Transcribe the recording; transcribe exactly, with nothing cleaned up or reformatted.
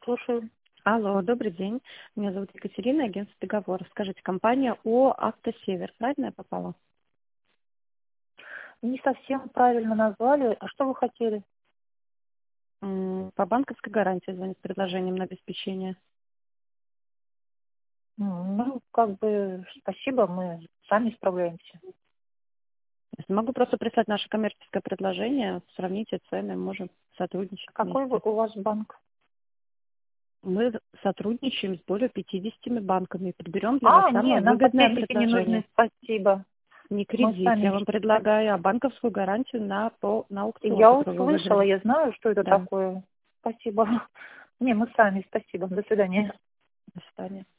Слушаю. Алло, добрый день. Меня зовут Екатерина, агентство договора. Скажите, компания ООО «Автосевер». Правильно я попала? Не совсем правильно назвали. А что вы хотели? М, По банковской гарантии звонит с предложением на обеспечение. М, Ну, как бы, спасибо, мы сами справляемся. Если могу просто прислать наше коммерческое предложение, сравните цены, можем сотрудничать Какой вы, вместе. у вас банк? Мы сотрудничаем с более пятидесятью банками и подберем для вас А, не, самое нам выгодное кредитики не нужны, предложение. спасибо. Не Мы кредит, я сами... вам предлагаю а банковскую гарантию на, по, на аукцион, Я который вы услышала, выиграли. я знаю, что это Да, такое. Спасибо. Не, мы сами, спасибо. До свидания. до свидания.